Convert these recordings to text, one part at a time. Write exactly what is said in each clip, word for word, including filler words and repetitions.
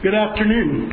Good afternoon.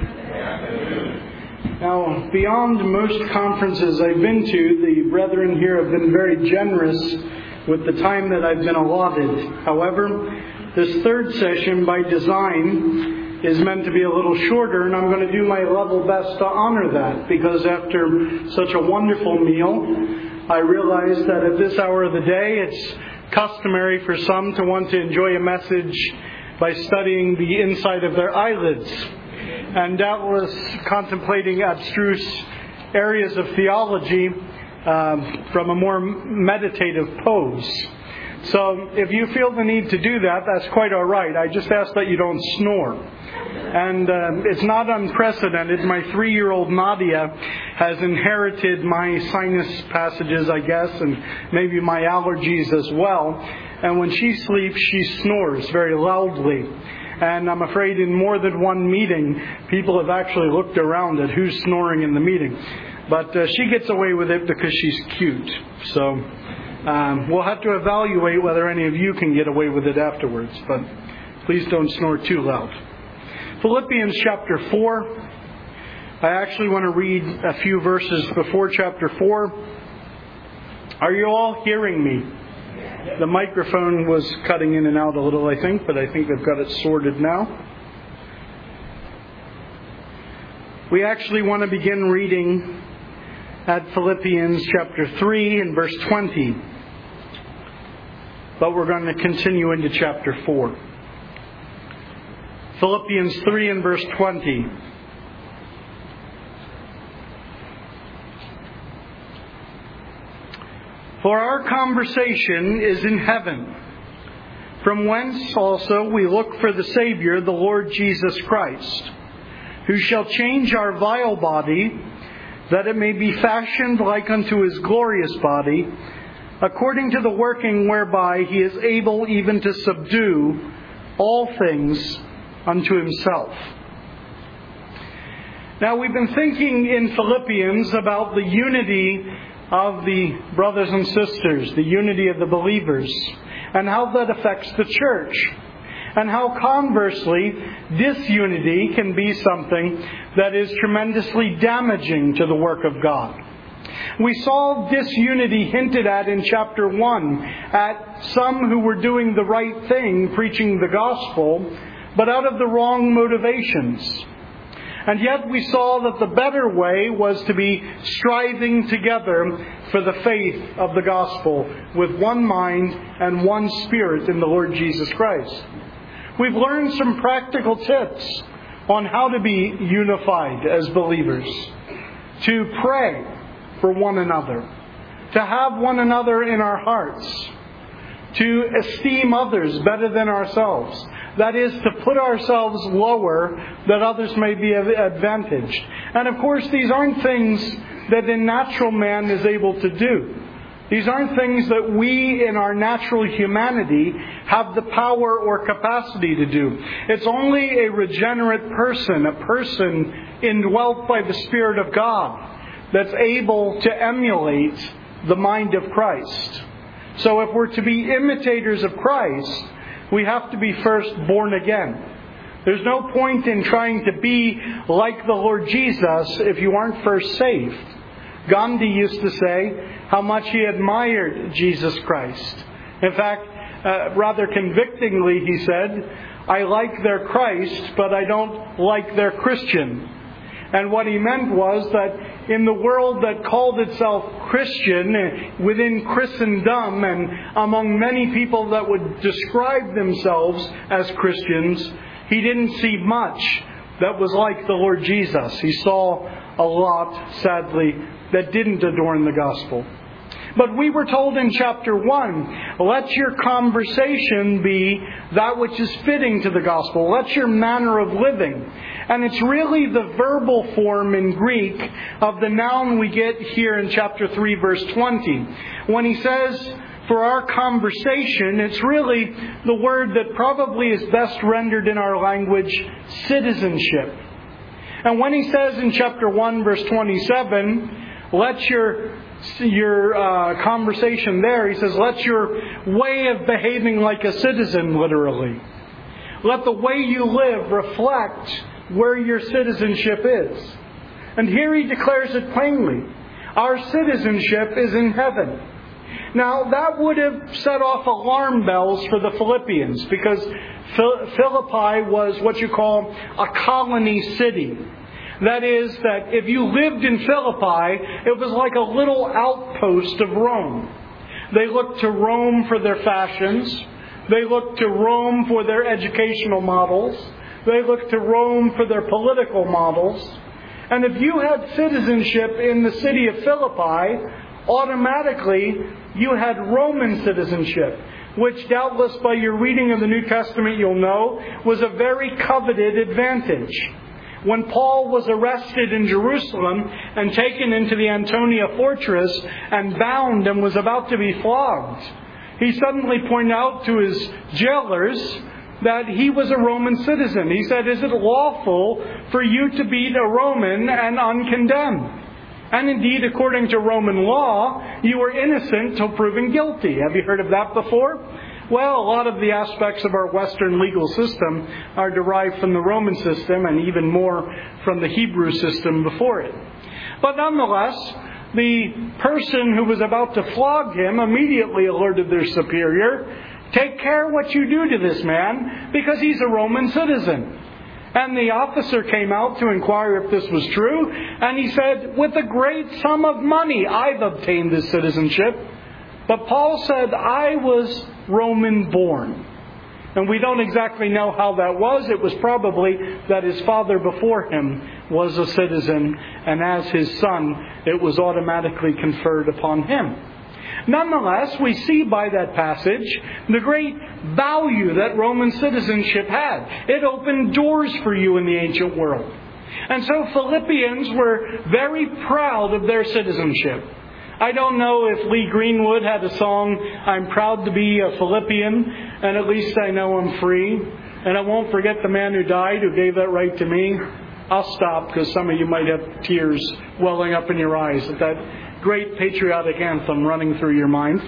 Now, beyond most conferences I've been to, the brethren here have been very generous with the time that I've been allotted. However, this third session, by design, is meant to be a little shorter, and I'm going to do my level best to honor that, because after such a wonderful meal, I realize that at this hour of the day, it's customary for some to want to enjoy a message by studying the inside of their eyelids, and doubtless contemplating abstruse areas of theology um, from a more meditative pose. So if you feel the need to do that, that's quite all right. I just ask that you don't snore. And uh, it's not unprecedented. My three-year-old Nadia has inherited my sinus passages, I guess, and maybe my allergies as well. And when she sleeps, she snores very loudly. And I'm afraid in more than one meeting, people have actually looked around at who's snoring in the meeting. But uh, she gets away with it because she's cute. So um, we'll have to evaluate whether any of you can get away with it afterwards. But please don't snore too loud. Philippians chapter four. I actually want to read a few verses before chapter four. Are you all hearing me? The microphone was cutting in and out a little, I think, but I think they've got it sorted now. We actually want to begin reading at Philippians chapter three and verse twenty. But we're going to continue into chapter four. Philippians three and verse twenty. For our conversation is in heaven, from whence also we look for the Savior, the Lord Jesus Christ, who shall change our vile body, that it may be fashioned like unto His glorious body, according to the working whereby He is able even to subdue all things unto Himself. Now, we've been thinking in Philippians about the unity of the brothers and sisters, the unity of the believers, and how that affects the church, and how conversely disunity can be something that is tremendously damaging to the work of God. We saw disunity hinted at in chapter one, at some who were doing the right thing, preaching the gospel, but out of the wrong motivations. And yet we saw that the better way was to be striving together for the faith of the gospel with one mind and one spirit in the Lord Jesus Christ. We've learned some practical tips on how to be unified as believers, to pray for one another, to have one another in our hearts, to esteem others better than ourselves. That is, to put ourselves lower that others may be advantaged. And of course, these aren't things that the natural man is able to do. These aren't things that we in our natural humanity have the power or capacity to do. It's only a regenerate person, a person indwelt by the Spirit of God, that's able to emulate the mind of Christ. So if we're to be imitators of Christ, we have to be first born again. There's no point in trying to be like the Lord Jesus if you aren't first saved. Gandhi used to say how much he admired Jesus Christ. In fact, uh, rather convictingly, he said, I like their Christ, but I don't like their Christian. And what he meant was that in the world that called itself Christian, within Christendom, and among many people that would describe themselves as Christians, he didn't see much that was like the Lord Jesus. He saw a lot, sadly, that didn't adorn the gospel. But we were told in chapter one, let your conversation be that which is fitting to the gospel. Let your manner of living. And it's really the verbal form in Greek of the noun we get here in chapter three, verse twenty. When he says, for our conversation, it's really the word that probably is best rendered in our language, citizenship. And when he says in chapter one, verse twenty-seven, let your your uh, conversation there, he says, let your way of behaving like a citizen, literally. Let the way you live reflect where your citizenship is. And here he declares it plainly. Our citizenship is in heaven. Now, that would have set off alarm bells for the Philippians, because Philippi was what you call a colony city. That is, that if you lived in Philippi, it was like a little outpost of Rome. They looked to Rome for their fashions. They looked to Rome for their educational models. They looked to Rome for their political models. And if you had citizenship in the city of Philippi, automatically you had Roman citizenship, which doubtless by your reading of the New Testament you'll know was a very coveted advantage. When Paul was arrested in Jerusalem and taken into the Antonia fortress and bound and was about to be flogged, he suddenly pointed out to his jailers that he was a Roman citizen. He said, "Is it lawful for you to beat a Roman and uncondemned?" And indeed, according to Roman law, you were innocent till proven guilty. Have you heard of that before? Well, a lot of the aspects of our Western legal system are derived from the Roman system and even more from the Hebrew system before it. But nonetheless, the person who was about to flog him immediately alerted their superior, "Take care what you do to this man, because he's a Roman citizen." And the officer came out to inquire if this was true, and he said, "With a great sum of money I've obtained this citizenship." But Paul said, "I was Roman born." And we don't exactly know how that was. It was probably that his father before him was a citizen, and as his son, it was automatically conferred upon him. Nonetheless, we see by that passage the great value that Roman citizenship had. It opened doors for you in the ancient world. And so Philippians were very proud of their citizenship. I don't know if Lee Greenwood had a song, "I'm proud to be a Philippian, and at least I know I'm free. And I won't forget the man who died who gave that right to me." I'll stop because some of you might have tears welling up in your eyes at that great patriotic anthem running through your mind.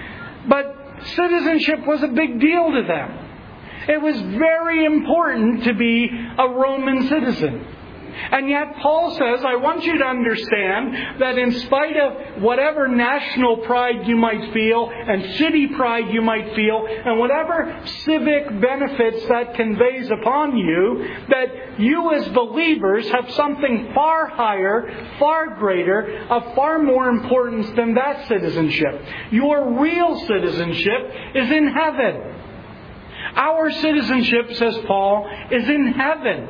But citizenship was a big deal to them. It was very important to be a Roman citizen. And yet Paul says, I want you to understand that in spite of whatever national pride you might feel and city pride you might feel and whatever civic benefits that conveys upon you, that you as believers have something far higher, far greater, of far more importance than that citizenship. Your real citizenship is in heaven. Our citizenship, says Paul, is in heaven.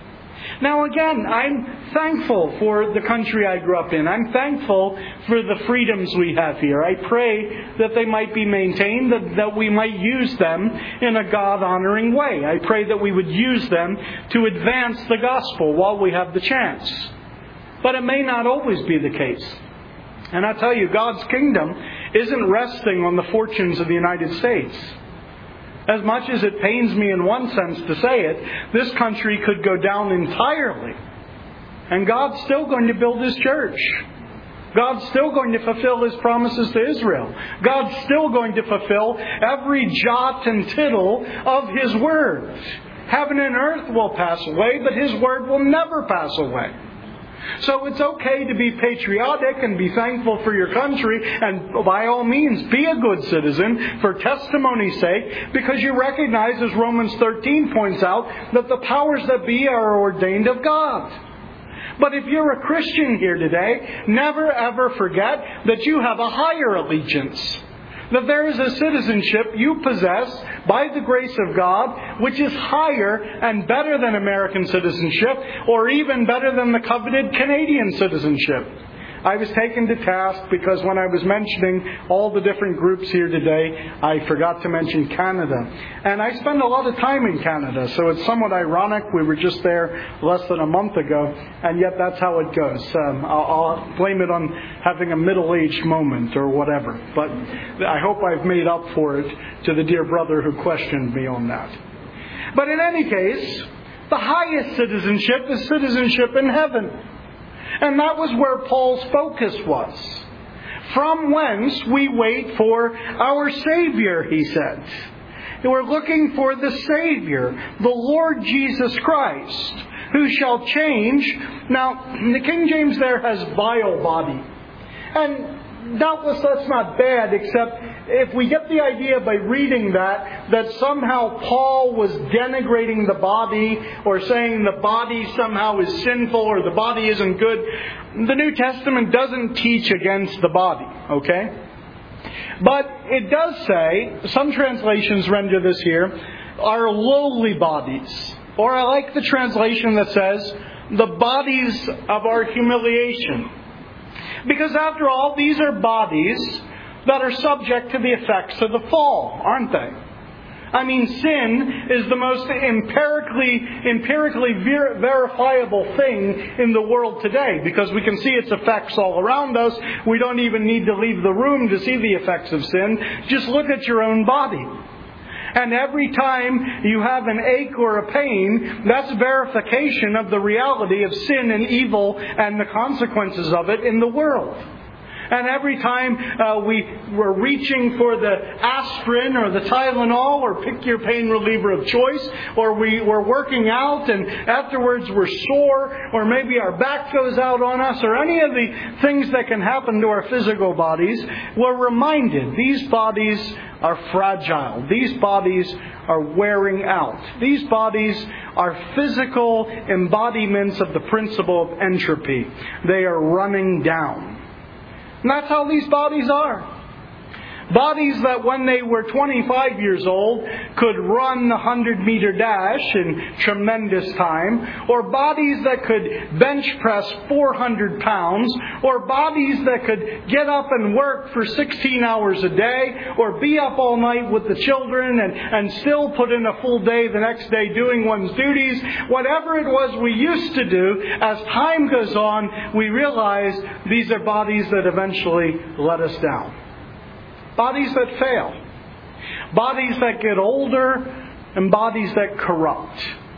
Now again, I'm thankful for the country I grew up in. I'm thankful for the freedoms we have here. I pray that they might be maintained, that, that we might use them in a God-honoring way. I pray that we would use them to advance the gospel while we have the chance. But it may not always be the case. And I tell you, God's kingdom isn't resting on the fortunes of the United States. As much as it pains me in one sense to say it, this country could go down entirely. And God's still going to build His church. God's still going to fulfill His promises to Israel. God's still going to fulfill every jot and tittle of His Word. Heaven and earth will pass away, but His Word will never pass away. So it's okay to be patriotic and be thankful for your country, and by all means be a good citizen for testimony's sake, because you recognize, as Romans thirteen points out, that the powers that be are ordained of God. But if you're a Christian here today, never ever forget that you have a higher allegiance. That there is a citizenship you possess by the grace of God which is higher and better than American citizenship, or even better than the coveted Canadian citizenship. I was taken to task because when I was mentioning all the different groups here today, I forgot to mention Canada. And I spend a lot of time in Canada, so it's somewhat ironic. We were just there less than a month ago, and yet that's how it goes. Um, I'll, I'll blame it on having a middle-aged moment or whatever. But I hope I've made up for it to the dear brother who questioned me on that. But in any case, the highest citizenship is citizenship in heaven. And that was where Paul's focus was. From whence we wait for our Savior, he said. We're looking for the Savior, the Lord Jesus Christ, who shall change. Now, the King James there has vile body. And doubtless that's not bad, except if we get the idea by reading that, that somehow Paul was denigrating the body or saying the body somehow is sinful or the body isn't good, the New Testament doesn't teach against the body, okay? But it does say, some translations render this here, our lowly bodies. Or I like the translation that says, the bodies of our humiliation. Because after all, these are bodies that are subject to the effects of the fall, aren't they? I mean, sin is the most empirically, empirically ver- verifiable thing in the world today, because we can see its effects all around us. We don't even need to leave the room to see the effects of sin. Just look at your own body. And every time you have an ache or a pain, that's verification of the reality of sin and evil and the consequences of it in the world. And every time uh, we were reaching for the aspirin or the Tylenol or pick your pain reliever of choice, or we were working out and afterwards we're sore, or maybe our back goes out on us, or any of the things that can happen to our physical bodies, we're reminded these bodies are fragile. These bodies are wearing out. These bodies are physical embodiments of the principle of entropy. They are running down. And that's how these bodies are. Bodies that when they were twenty-five years old could run the hundred-meter dash in tremendous time, or bodies that could bench press four hundred pounds, or bodies that could get up and work for sixteen hours a day, or be up all night with the children and, and still put in a full day the next day doing one's duties. Whatever it was we used to do, as time goes on, we realize these are bodies that eventually let us down. Bodies that fail. Bodies that get older and bodies that corrupt.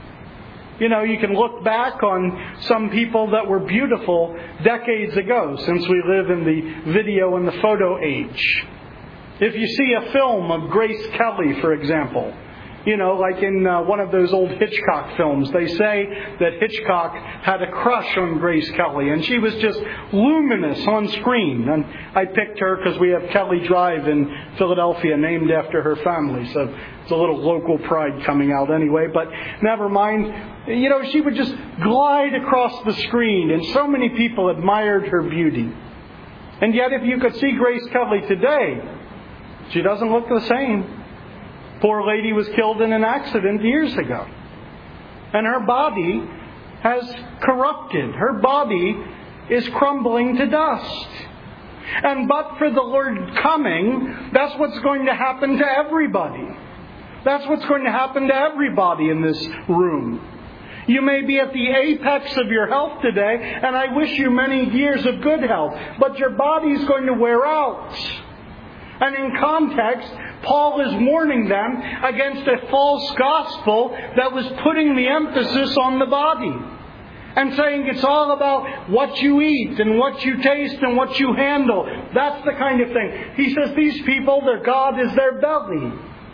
You know, you can look back on some people that were beautiful decades ago, since we live in the video and the photo age. If you see a film of Grace Kelly, for example, you know, like in uh, one of those old Hitchcock films, they say that Hitchcock had a crush on Grace Kelly, and she was just luminous on screen. And I picked her because we have Kelly Drive in Philadelphia named after her family, so it's a little local pride coming out anyway. But never mind. You know, she would just glide across the screen, and so many people admired her beauty. And yet, if you could see Grace Kelly today, she doesn't look the same. Poor lady was killed in an accident years ago. And her body has corrupted. Her body is crumbling to dust. And but for the Lord coming, that's what's going to happen to everybody. That's what's going to happen to everybody in this room. You may be at the apex of your health today, and I wish you many years of good health, but your body's going to wear out. And in context, Paul is warning them against a false gospel that was putting the emphasis on the body and saying it's all about what you eat and what you taste and what you handle. That's the kind of thing. He says these people, their God is their belly.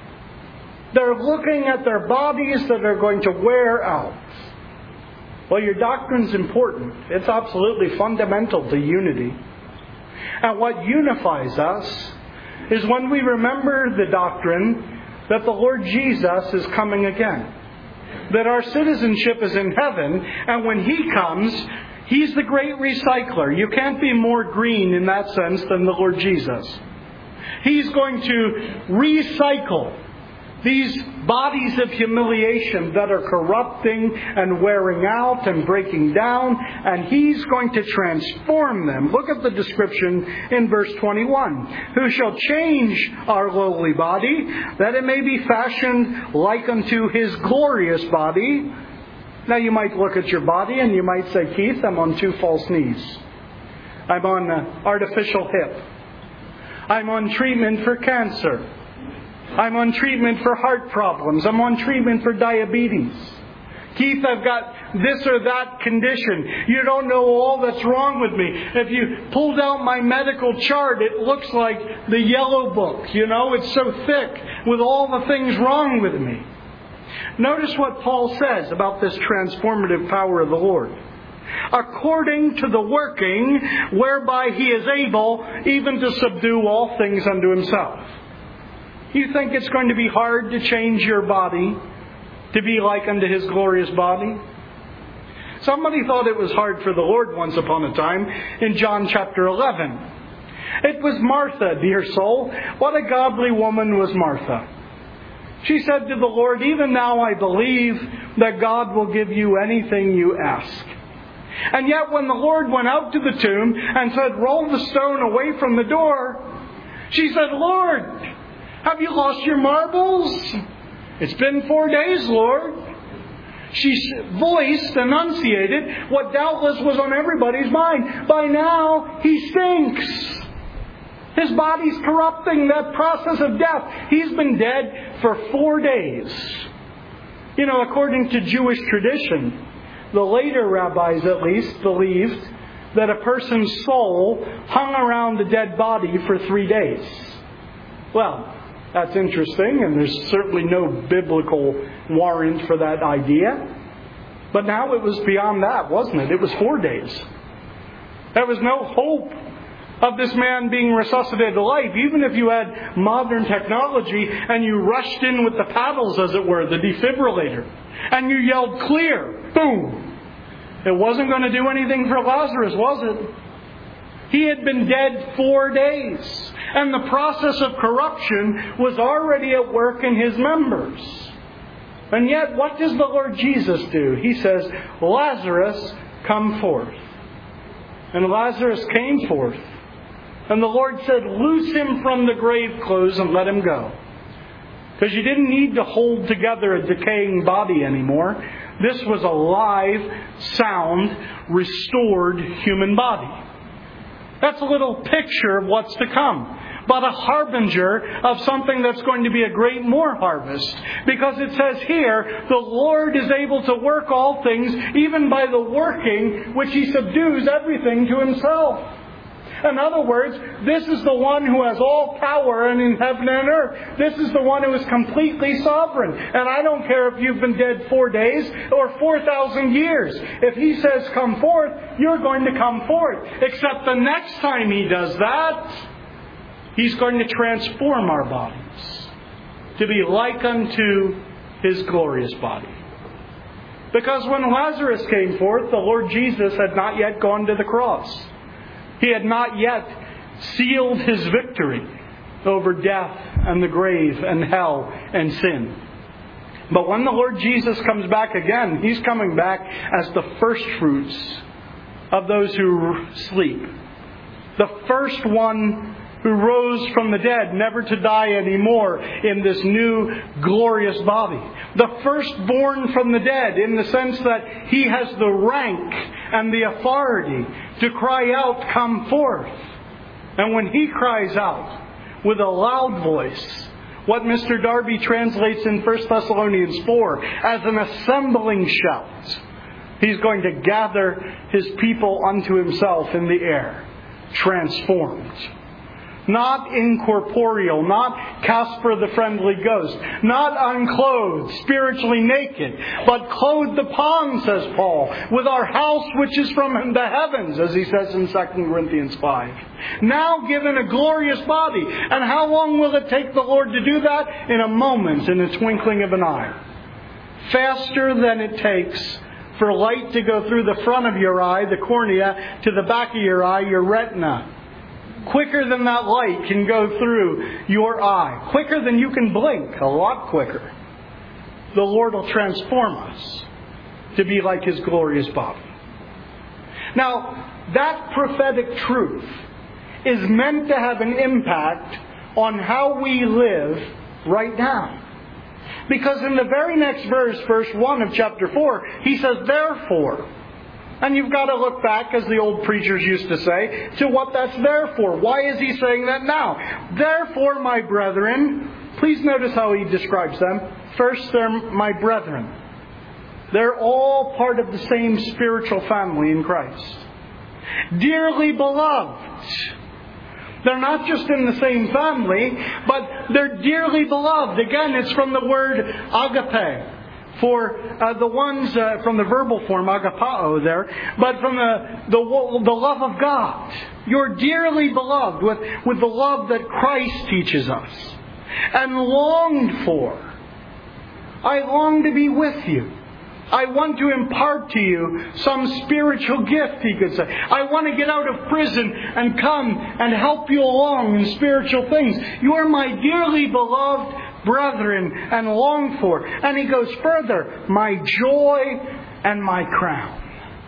They're looking at their bodies that are going to wear out. Well, your doctrine's important. It's absolutely fundamental to unity. And what unifies us is when we remember the doctrine that the Lord Jesus is coming again. That our citizenship is in heaven, and when He comes, He's the great recycler. You can't be more green in that sense than the Lord Jesus. He's going to recycle these bodies of humiliation that are corrupting and wearing out and breaking down, and He's going to transform them. Look at the description in verse twenty-one. Who shall change our lowly body, that it may be fashioned like unto His glorious body. Now you might look at your body and you might say, Keith, I'm on two false knees. I'm on an artificial hip. I'm on treatment for cancer. I'm on treatment for heart problems. I'm on treatment for diabetes. Keith, I've got this or that condition. You don't know all that's wrong with me. If you pulled out my medical chart, it looks like the yellow book. You know, it's so thick with all the things wrong with me. Notice what Paul says about this transformative power of the Lord. According to the working whereby He is able even to subdue all things unto Himself. You think it's going to be hard to change your body to be like unto His glorious body? Somebody thought it was hard for the Lord once upon a time in John chapter eleven. It was Martha, dear soul. What a godly woman was Martha. She said to the Lord, even now I believe that God will give you anything you ask. And yet when the Lord went out to the tomb and said, roll the stone away from the door, she said, Lord, have you lost your marbles? It's been four days, Lord. She voiced, enunciated what doubtless was on everybody's mind. By now, he stinks. His body's corrupting, that process of death. He's been dead for four days. You know, according to Jewish tradition, the later rabbis at least believed that a person's soul hung around the dead body for three days. Well, that's interesting, and there's certainly no biblical warrant for that idea. But now it was beyond that, wasn't it? It was four days. There was no hope of this man being resuscitated to life, even if you had modern technology and you rushed in with the paddles, as it were, the defibrillator, and you yelled clear, boom. It wasn't going to do anything for Lazarus, was it? He had been dead four days, and the process of corruption was already at work in his members. And yet, what does the Lord Jesus do? He says, Lazarus, come forth. And Lazarus came forth. And the Lord said, loose him from the grave clothes and let him go. Because you didn't need to hold together a decaying body anymore. This was a live, sound, restored human body. That's a little picture of what's to come. But a harbinger of something that's going to be a great more harvest. Because it says here, the Lord is able to work all things, even by the working which He subdues everything to Himself. In other words, this is the one who has all power and in heaven and earth. This is the one who is completely sovereign. And I don't care if you've been dead four days or four thousand years. If He says come forth, you're going to come forth. Except the next time He does that, He's going to transform our bodies to be like unto His glorious body. Because when Lazarus came forth, the Lord Jesus had not yet gone to the cross. He had not yet sealed His victory over death and the grave and hell and sin. But when the Lord Jesus comes back again, He's coming back as the first fruits of those who sleep. The first one who rose from the dead, never to die anymore in this new glorious body. The firstborn from the dead, in the sense that He has the rank and the authority to cry out, come forth. And when He cries out with a loud voice, what Mister Darby translates in First Thessalonians four as an assembling shout, He's going to gather His people unto Himself in the air, transformed. Not incorporeal, not Casper the Friendly Ghost, not unclothed, spiritually naked, but clothed upon, says Paul, with our house which is from the heavens, as he says in Second Corinthians five. Now given a glorious body. And how long will it take the Lord to do that? In a moment, in a twinkling of an eye. Faster than it takes for light to go through the front of your eye, the cornea, to the back of your eye, your retina. Quicker than that light can go through your eye. Quicker than you can blink. A lot quicker. The Lord will transform us to be like His glorious body. Now, that prophetic truth is meant to have an impact on how we live right now. Because in the very next verse, verse one of chapter four, He says, therefore. And you've got to look back, as the old preachers used to say, to what that's there for. Why is He saying that now? Therefore, my brethren, please notice how He describes them. First, they're my brethren. They're all part of the same spiritual family in Christ. Dearly beloved. They're not just in the same family, but they're dearly beloved. Again, it's from the word agape. for uh, the ones uh, from the verbal form, agapao there, but from the, the, the love of God. You're dearly beloved with, with the love that Christ teaches us. And longed for. I long to be with you. I want to impart to you some spiritual gift, he could say. I want to get out of prison and come and help you along in spiritual things. You are my dearly beloved brethren and longed for. And he goes further, my joy and my crown.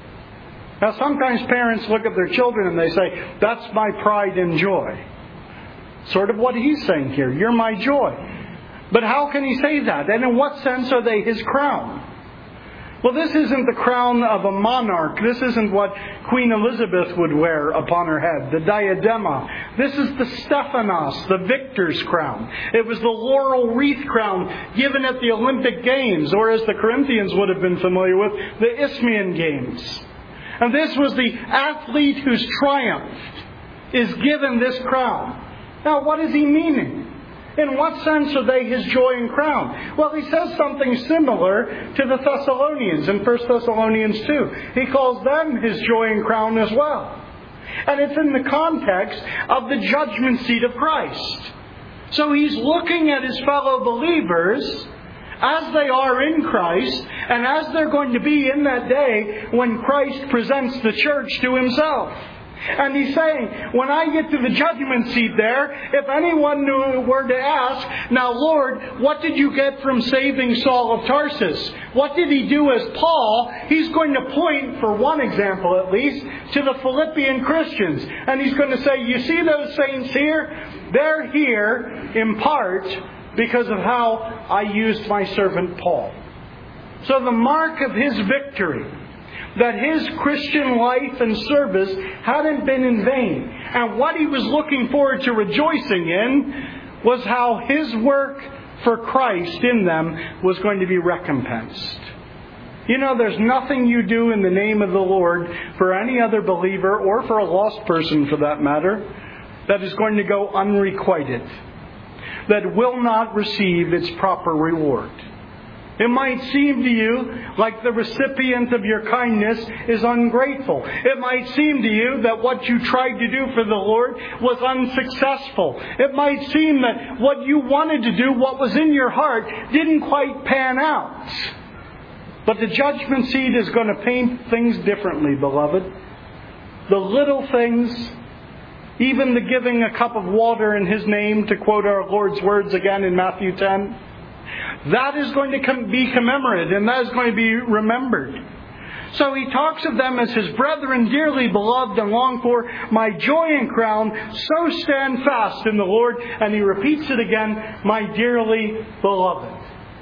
Now sometimes parents look at their children and they say, that's my pride and joy. Sort of what he's saying here. You're my joy. But how can he say that? And in what sense are they his crown? Well, this isn't the crown of a monarch. This isn't what Queen Elizabeth would wear upon her head, the diadema. This is the Stephanos, the victor's crown. It was the laurel wreath crown given at the Olympic Games, or as the Corinthians would have been familiar with, the Isthmian Games. And this was the athlete who's triumphed is given this crown. Now, what is he meaning? In what sense are they his joy and crown? Well, he says something similar to the Thessalonians in First Thessalonians two. He calls them his joy and crown as well. And it's in the context of the judgment seat of Christ. So he's looking at his fellow believers as they are in Christ and as they're going to be in that day when Christ presents the church to himself. And he's saying, when I get to the judgment seat there, if anyone were to ask, now Lord, what did you get from saving Saul of Tarsus? What did he do as Paul? He's going to point, for one example at least, to the Philippian Christians. And he's going to say, you see those saints here? They're here in part because of how I used my servant Paul. So the mark of his victory, that his Christian life and service hadn't been in vain. And what he was looking forward to rejoicing in was how his work for Christ in them was going to be recompensed. You know, there's nothing you do in the name of the Lord for any other believer, or for a lost person for that matter, that is going to go unrequited, that will not receive its proper reward. It might seem to you like the recipient of your kindness is ungrateful. It might seem to you that what you tried to do for the Lord was unsuccessful. It might seem that what you wanted to do, what was in your heart, didn't quite pan out. But the judgment seat is going to paint things differently, beloved. The little things, even the giving a cup of water in His name, to quote our Lord's words again in Matthew ten, that is going to be commemorated, and that is going to be remembered. So he talks of them as his brethren, dearly beloved and longed for, my joy and crown, so stand fast in the Lord. And he repeats it again, my dearly beloved.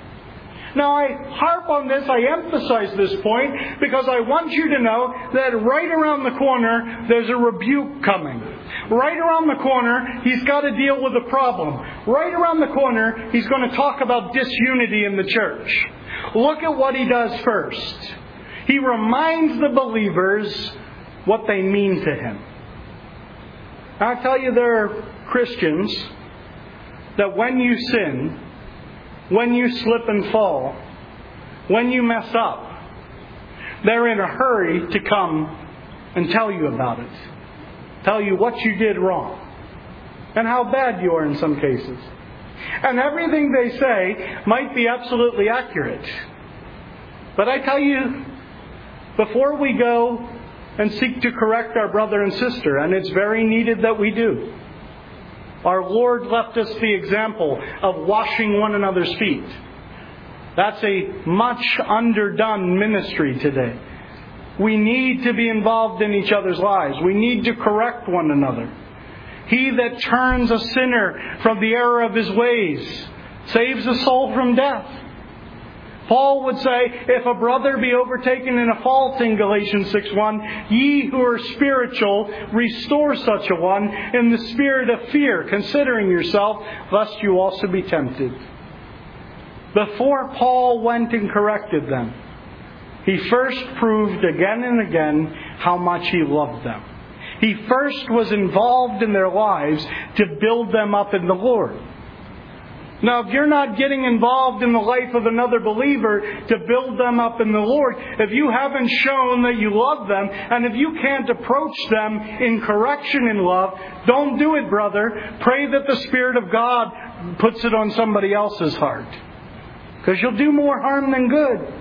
Now I harp on this, I emphasize this point, because I want you to know that right around the corner there's a rebuke coming. Right around the corner he's got to deal with a problem. Right around the corner he's going to talk about disunity in the church. Look at what he does first. He reminds the believers what they mean to him. Now, I tell you, there are Christians that when you sin, when you slip and fall, when you mess up, they're in a hurry to come and tell you about it. Tell you what you did wrong. And how bad you are in some cases. And everything they say might be absolutely accurate. But I tell you, before we go and seek to correct our brother and sister, and it's very needed that we do, our Lord left us the example of washing one another's feet. That's a much underdone ministry today. We need to be involved in each other's lives. We need to correct one another. He that turns a sinner from the error of his ways saves a soul from death. Paul would say, if a brother be overtaken in a fault in Galatians six one, ye who are spiritual, restore such a one in the spirit of fear, considering yourself, lest you also be tempted. Before Paul went and corrected them, he first proved again and again how much he loved them. He first was involved in their lives to build them up in the Lord. Now, if you're not getting involved in the life of another believer to build them up in the Lord, if you haven't shown that you love them, and if you can't approach them in correction in love, don't do it, brother. Pray that the Spirit of God puts it on somebody else's heart. Because you'll do more harm than good.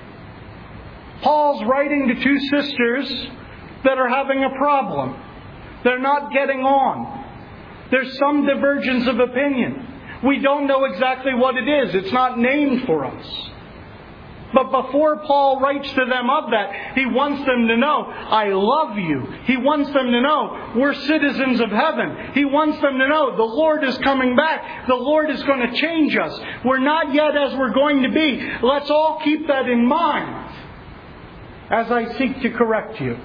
Paul's writing to two sisters that are having a problem. They're not getting on. There's some divergence of opinion. We don't know exactly what it is. It's not named for us. But before Paul writes to them of that, he wants them to know, I love you. He wants them to know, we're citizens of heaven. He wants them to know, the Lord is coming back. The Lord is going to change us. We're not yet as we're going to be. Let's all keep that in mind as I seek to correct you.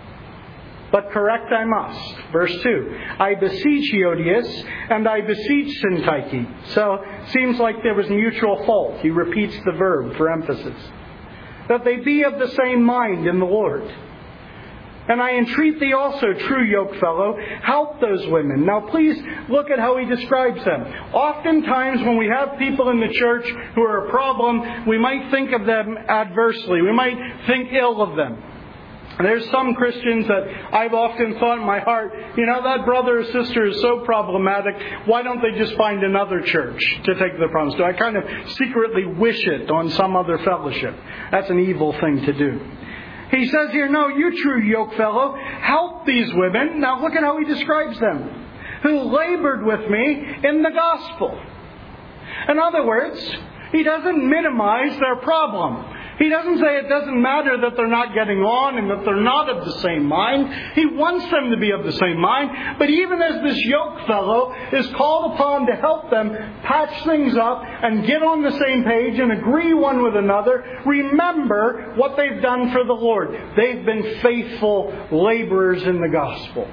But correct I must. Verse two. I beseech Euodias and I beseech Syntyche. So, seems like there was mutual fault. He repeats the verb for emphasis. That they be of the same mind in the Lord. And I entreat thee also, true yokefellow, help those women. Now please look at how he describes them. Oftentimes when we have people in the church who are a problem, we might think of them adversely. We might think ill of them. There's some Christians that I've often thought in my heart, you know, that brother or sister is so problematic, why don't they just find another church to take their problems to? I kind of secretly wish it on some other fellowship. That's an evil thing to do. He says here, no, you true yokefellow, help these women. Now look at how he describes them. Who labored with me in the gospel. In other words, he doesn't minimize their problem. He doesn't say it doesn't matter that they're not getting on and that they're not of the same mind. He wants them to be of the same mind. But even as this yoke fellow is called upon to help them patch things up and get on the same page and agree one with another, remember what they've done for the Lord. They've been faithful laborers in the gospel.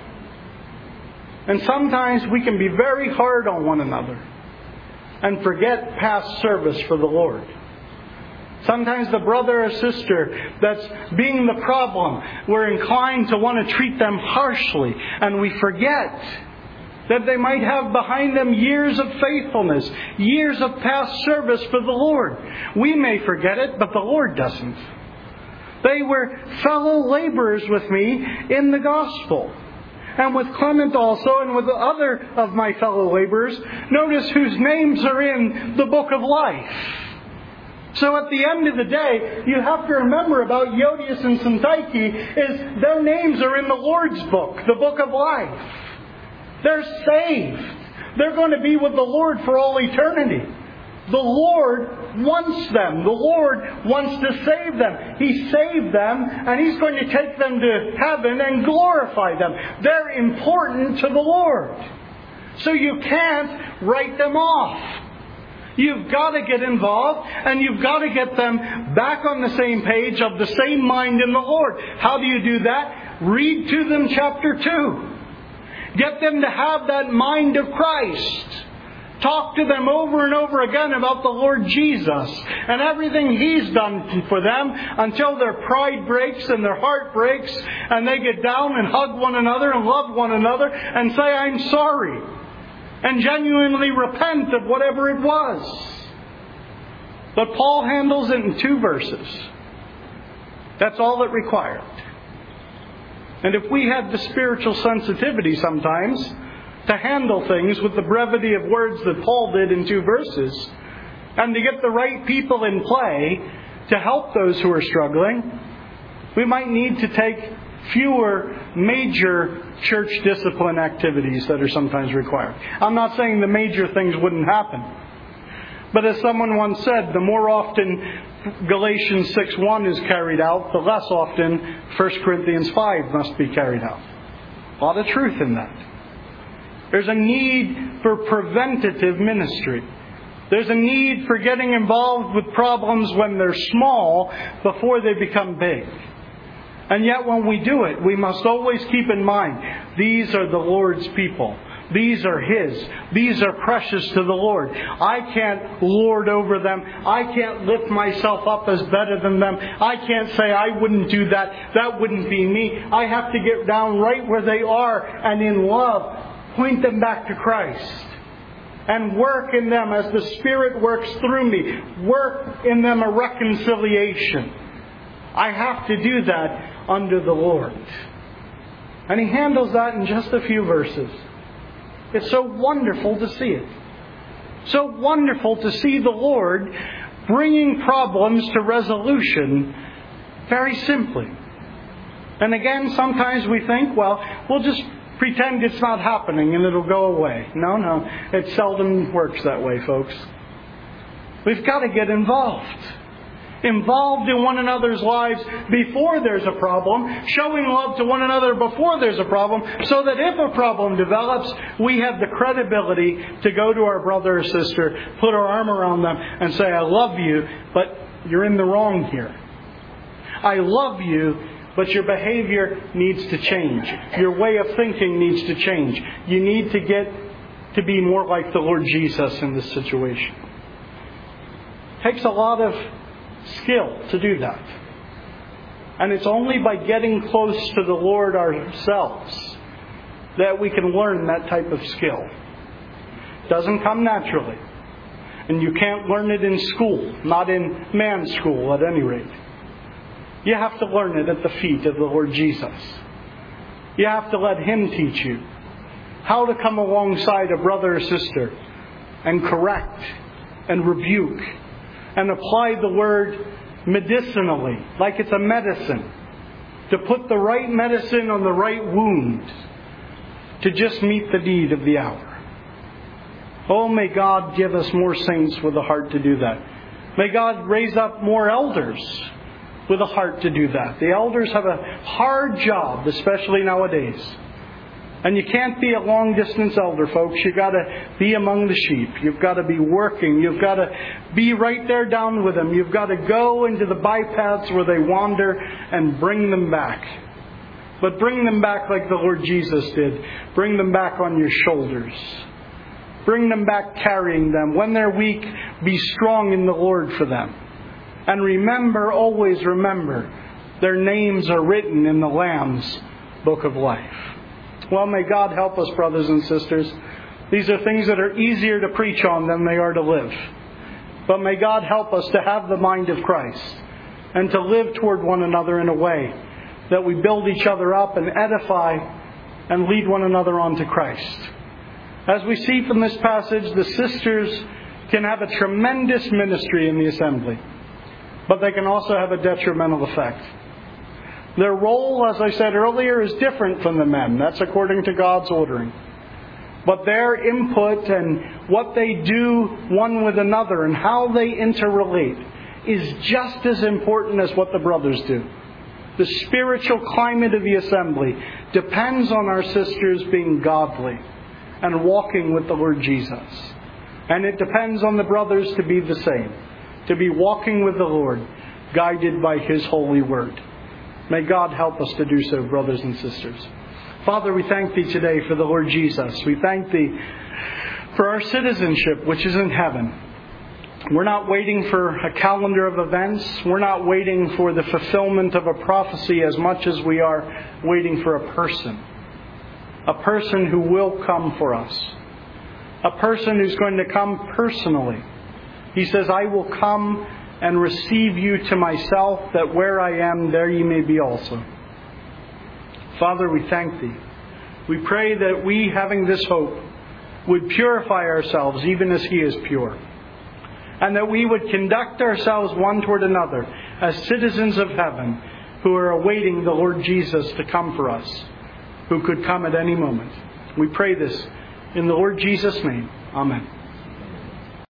And sometimes we can be very hard on one another and forget past service for the Lord. Sometimes the brother or sister that's being the problem, we're inclined to want to treat them harshly. And we forget that they might have behind them years of faithfulness, years of past service for the Lord. We may forget it, but the Lord doesn't. They were fellow laborers with me in the gospel. And with Clement also, and with other of my fellow laborers, notice whose names are in the book of life. So at the end of the day, you have to remember about Euodias and Syntyche is their names are in the Lord's book, the book of life. They're saved. They're going to be with the Lord for all eternity. The Lord wants them. The Lord wants to save them. He saved them, and He's going to take them to heaven and glorify them. They're important to the Lord. So you can't write them off. You've got to get involved, and you've got to get them back on the same page, of the same mind in the Lord. How do you do that? Read to them chapter two. Get them to have that mind of Christ. Talk to them over and over again about the Lord Jesus and everything He's done for them, until their pride breaks and their heart breaks, and they get down and hug one another and love one another and say, I'm sorry. And genuinely repent of whatever it was. But Paul handles it in two verses. That's all it required. And if we had the spiritual sensitivity sometimes to handle things with the brevity of words that Paul did in two verses, and to get the right people in play to help those who are struggling, we might need to take fewer major church discipline activities that are sometimes required. I'm not saying the major things wouldn't happen. But as someone once said, the more often Galatians six one is carried out, the less often First Corinthians five must be carried out. A lot of truth in that. There's a need for preventative ministry. There's a need for getting involved with problems when they're small before they become big. And yet when we do it, we must always keep in mind, these are the Lord's people. These are His. These are precious to the Lord. I can't lord over them. I can't lift myself up as better than them. I can't say I wouldn't do that. That wouldn't be me. I have to get down right where they are and in love point them back to Christ. and work in them as the Spirit works through me. Work in them a reconciliation. I have to do that under the Lord. And He handles that in just a few verses. It's so wonderful to see it. So wonderful to see the Lord bringing problems to resolution very simply. And again, sometimes we think, well, we'll just pretend it's not happening and it'll go away. No, no. It seldom works that way, folks. We've got to get involved. Involved in one another's lives before there's a problem, showing love to one another before there's a problem, so that if a problem develops, we have the credibility to go to our brother or sister, put our arm around them and say, I love you, but you're in the wrong here. I love you, but your behavior needs to change. Your way of thinking needs to change. You need to get to be more like the Lord Jesus in this situation. It takes a lot of skill to do that. And it's only by getting close to the Lord ourselves that we can learn that type of skill. It doesn't come naturally. And you can't learn it in school, not in man's school at any rate. You have to learn it at the feet of the Lord Jesus. You have to let Him teach you how to come alongside a brother or sister and correct and rebuke and apply the word medicinally, like it's a medicine, to put the right medicine on the right wound, to just meet the need of the hour. Oh, may God give us more saints with a heart to do that. May God raise up more elders with a heart to do that. The elders have a hard job, especially nowadays. And you can't be a long-distance elder, folks. You've got to be among the sheep. You've got to be working. You've got to be right there down with them. You've got to go into the bypaths where they wander and bring them back. But bring them back like the Lord Jesus did. Bring them back on your shoulders. Bring them back carrying them. When they're weak, be strong in the Lord for them. And remember, always remember, their names are written in the Lamb's book of life. Well, may God help us, brothers and sisters. These are things that are easier to preach on than they are to live. But may God help us to have the mind of Christ and to live toward one another in a way that we build each other up and edify and lead one another on to Christ. As we see from this passage, the sisters can have a tremendous ministry in the assembly, but they can also have a detrimental effect. Their role, as I said earlier, is different from the men. That's according to God's ordering. But their input and what they do one with another and how they interrelate is just as important as what the brothers do. The spiritual climate of the assembly depends on our sisters being godly and walking with the Lord Jesus. And it depends on the brothers to be the same, to be walking with the Lord, guided by His holy word. May God help us to do so, brothers and sisters. Father, we thank Thee today for the Lord Jesus. We thank Thee for our citizenship, which is in heaven. We're not waiting for a calendar of events. We're not waiting for the fulfillment of a prophecy as much as we are waiting for a person. A person who will come for us. A person who's going to come personally. He says, I will come and receive you to myself, that where I am, there ye may be also. Father, we thank Thee. We pray that we, having this hope, would purify ourselves even as He is pure. And that we would conduct ourselves one toward another as citizens of heaven who are awaiting the Lord Jesus to come for us, who could come at any moment. We pray this in the Lord Jesus' name. Amen.